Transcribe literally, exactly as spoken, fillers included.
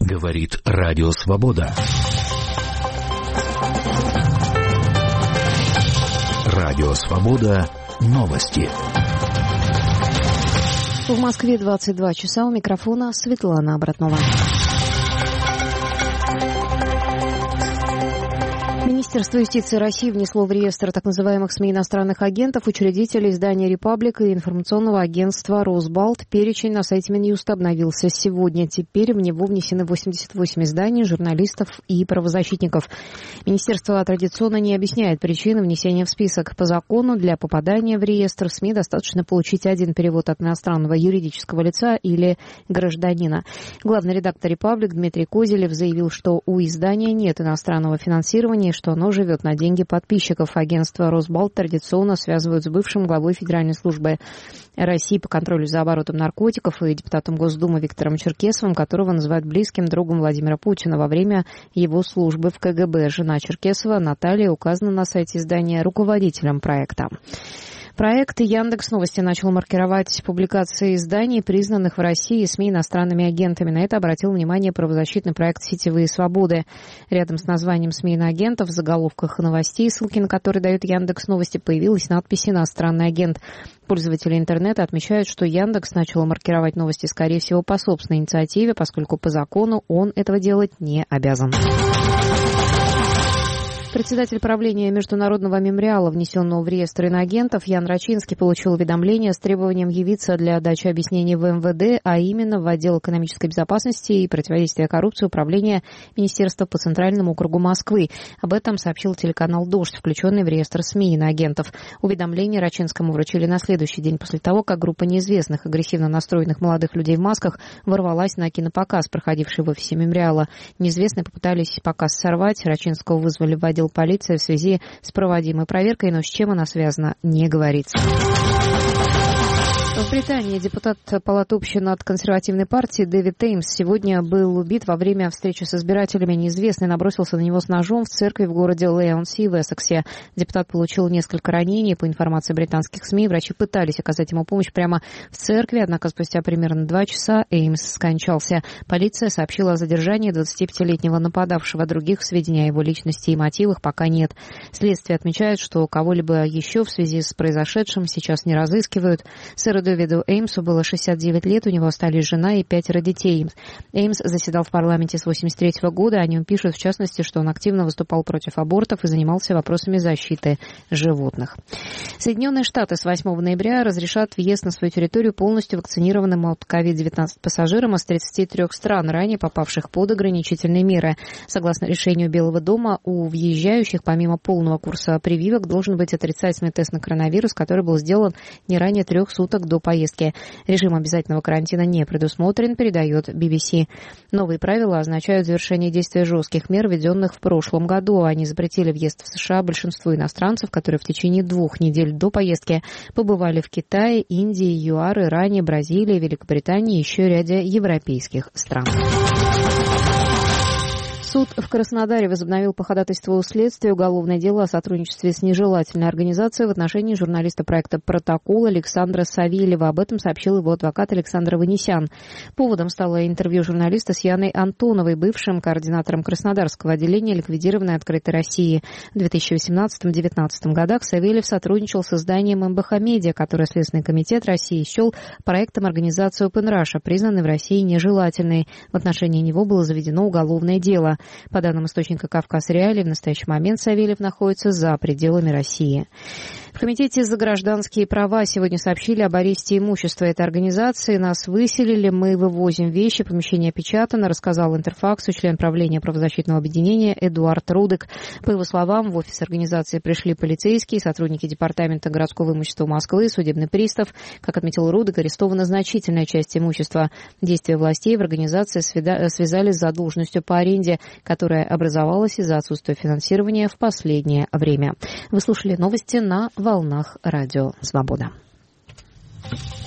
Говорит Радио Свобода. Радио Свобода. Новости. В Москве двадцать два часа. У микрофона Светлана Обратнова. Министерство юстиции России внесло в реестр так называемых СМИ иностранных агентов учредителей издания «Репаблика» и информационного агентства «Росбалт». Перечень на сайте Минюста обновился сегодня. Теперь в него внесены восемьдесят восемь изданий, журналистов и правозащитников. Министерство традиционно не объясняет причины внесения в список. По закону для попадания в реестр СМИ достаточно получить один перевод от иностранного юридического лица или гражданина. Главный редактор «Репаблик» Дмитрий Козелев заявил, что у издания нет иностранного финансирования, что оно живет на деньги подписчиков. Агентство «Росбалт» традиционно связывают с бывшим главой Федеральной службы России по контролю за оборотом наркотиков и депутатом Госдумы Виктором Черкесовым, которого называют близким другом Владимира Путина во время его службы в ка гэ бэ. Жена Черкесова, Наталья, указана на сайте издания руководителем проекта. Проект Яндекс.Новости начал маркировать публикации изданий, признанных в России СМИ иностранными агентами. На это обратил внимание правозащитный проект «Сетевые свободы». Рядом с названием СМИ иноагентов в заголовках новостей, ссылки на которые дает Яндекс.Новости, появилась надпись «Иностранный агент». Пользователи интернета отмечают, что Яндекс начал маркировать новости, скорее всего, по собственной инициативе, поскольку по закону он этого делать не обязан. Председатель правления Международного мемориала, внесенного в реестр иноагентов, Ян Рачинский, получил уведомление с требованием явиться для дачи объяснений в эм вэ дэ, а именно в отдел экономической безопасности и противодействия коррупции Управления Министерства по Центральному округу Москвы. Об этом сообщил телеканал «Дождь», включенный в реестр СМИ иноагентов. Уведомление Рачинскому вручили на следующий день после того, как группа неизвестных, агрессивно настроенных молодых людей в масках ворвалась на кинопоказ, проходивший в офисе мемориала. Неизвестные попытались показ сорвать. Рачинского вызвали в отдел полиции в связи с проводимой проверкой, но с чем она связана, не говорится. В Британии депутат Палаты общин от консервативной партии Дэвид Эймс сегодня был убит во время встречи с избирателями. Неизвестный набросился на него с ножом в церкви в городе Леонси в Эссексе. Депутат получил несколько ранений. По информации британских СМИ, врачи пытались оказать ему помощь прямо в церкви, однако спустя примерно два часа Эймс скончался. Полиция сообщила о задержании двадцатипятилетнего нападавшего. Других сведений о его личности и мотивах пока нет. Следствие отмечает, что кого-либо еще в связи с произошедшим сейчас не разыскивают. Сэру Дэвиду Эймсу было шестьдесят девять лет, у него остались жена и пятеро детей. Эймс заседал в парламенте с восемьдесят третьего года. О нем пишут, в частности, что он активно выступал против абортов и занимался вопросами защиты животных. Соединенные Штаты с восьмого ноября разрешат въезд на свою территорию полностью вакцинированным от ковид девятнадцать пассажирам из тридцати трёх стран, ранее попавших под ограничительные меры. Согласно решению Белого дома, у въезжающих помимо полного курса прививок должен быть отрицательный тест на коронавирус, который был сделан не ранее трех суток до поездки. Режим обязательного карантина не предусмотрен, передает би би си. Новые правила означают завершение действия жестких мер, введенных в прошлом году. Они запретили въезд в США большинству иностранцев, которые в течение двух недель до поездки побывали в Китае, Индии, ЮАР, Иране, Бразилии, Великобритании и еще ряде европейских стран. Суд в Краснодаре возобновил по ходатайству следствия уголовное дело о сотрудничестве с нежелательной организацией в отношении журналиста проекта «Протокол» Александра Савельева. Об этом сообщил его адвокат Александр Ванесян. Поводом стало интервью журналиста с Яной Антоновой, бывшим координатором Краснодарского отделения ликвидированной «Открытой России». В две тысячи восемнадцатом — две тысячи девятнадцатом годах Савельев сотрудничал с изданием эм бэ ха Медиа, которое Следственный комитет России счел проектом организации Open Russia, признанной в России нежелательной. В отношении него было заведено уголовное дело. По данным источника «Кавказ Реалии», в настоящий момент Савельев находится за пределами России. В Комитете за гражданские права сегодня сообщили об аресте имущества этой организации. Нас выселили, мы вывозим вещи, помещение опечатано, рассказал Интерфаксу член правления правозащитного объединения Эдуард Рудек. По его словам, в офис организации пришли полицейские, сотрудники Департамента городского имущества Москвы, судебный пристав. Как отметил Рудек, арестована значительная часть имущества. Действия властей в организации связали с задолженностью по аренде, которая образовалась из-за отсутствия финансирования в последнее время. Вы слушали новости на волнах Радио Свобода.